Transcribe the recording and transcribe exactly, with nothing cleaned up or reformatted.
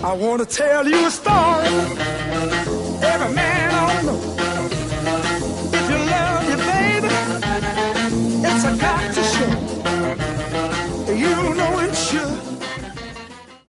I want to tell you a story. Every man on the